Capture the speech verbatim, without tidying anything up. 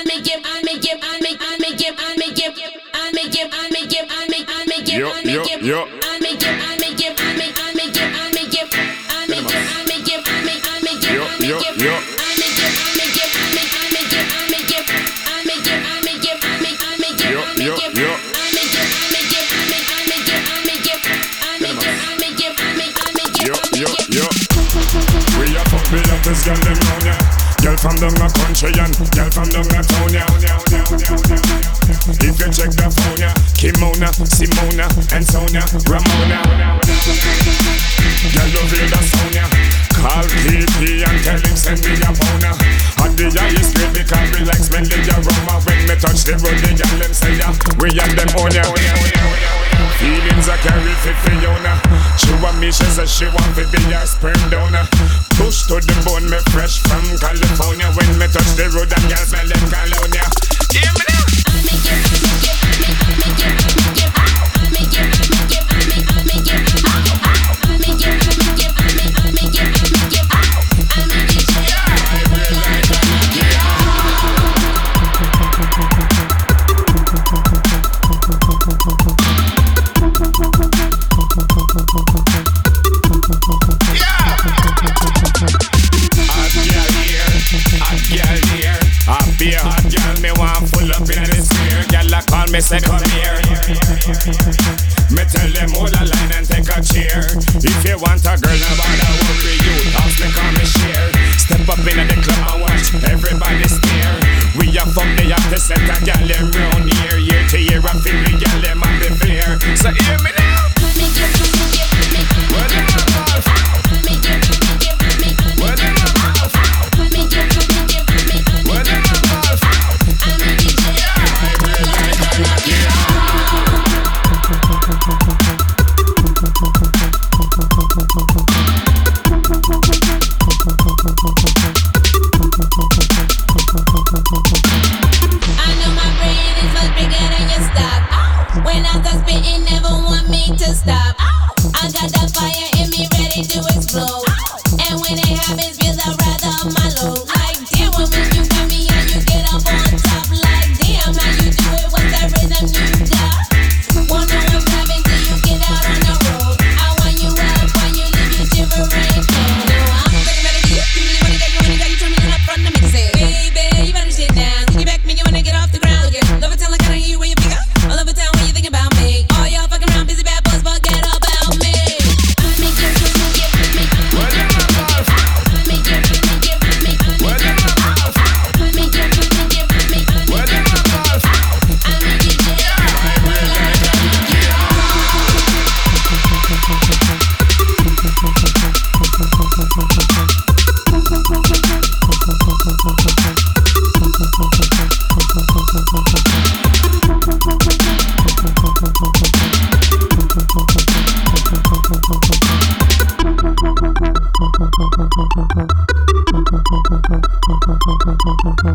make it, I make it, I make, I make it, I make it, I make it, I make it, I make, I make it, Yo, I make yo, it, yo. I make it, I make it, I make, I make it, I make it, I make it, I make it, I make, I make it, Yo, I make yo, it, yo. I make it, I make it, I make, I make it, I make it, I make it, I make it, I make, I make it, Yo, I make yo, it, yo. I make it, I make it, I make, I make it, I make it, I make it, I make it, I make, I make it, Yo, I yo, make it. yo. We a fuck the hottest girl them round ya. Girl from down the country and girl from down the town ya. If you check the phone ya, Kimona, Simona, and Sonia, Ramona. Girl love hear the sound ya. Call P P and tell him send me a pound ya. And the highest grade because we like smelling ya aroma. When me touch the road the girl them say ya, we and them own ya. Feelings I carry for Fiona. She want me, she says she want to be a sperm donor. Push to the bone, me fresh from California. When me touch the road and girls smell them colonia. Hear me now. I make it, I make it, I make, I make it, I make it, I make it, I make it, I make, I make it, I make it, I make it, I make it, I make it, I make it, I make it, yeah. I really like it, yeah. Hot girl, me want full up in the sphere. Girl, I call me, say come here. Me tell them hold a line and take a chair. If you want a girl, nobody worry you. Ask me, call me share. Step up in the club and watch everybody stare. We a fuck the hottest set a girl them round here. Year to year, I feel the girl them have the flair. So hear me now. Make it, make it, make it. Where them a ball? Make it, make it, make it. Where them a ball? Make it, make it, make it. Where them a ball? I make it, yeah. I really like it, yeah. I know my brain is much bigger than your stock. When I start spitting, never want me to stop. I got that fire in me ready to explode. And when it happens, feels I rather on my load. Like damn, woman, you got me and you get up on top. Like damn, how you do it? What's that rhythm you got? Wanna know what's happening till you get out on the road. I want you up, when you leave you shivering cold. No, I'm thinking about it. You really wanna get, you wanna get, you turn me on up front and make it say, baby, you better sit down. Take it back, make you wanna get off the ground. Look at, love it, tell like I don't hear you when you pick up. I love it, tell when you think about me. All y'all fucking around, busy bad boys, forget about me. I make it, I make it, I make it. Where them a ball? I make it, I make it, I make it. Where them a ball? I make it, I make it, I make it. Where them a ball? I make it, yeah. I really like it, yeah. Thank you.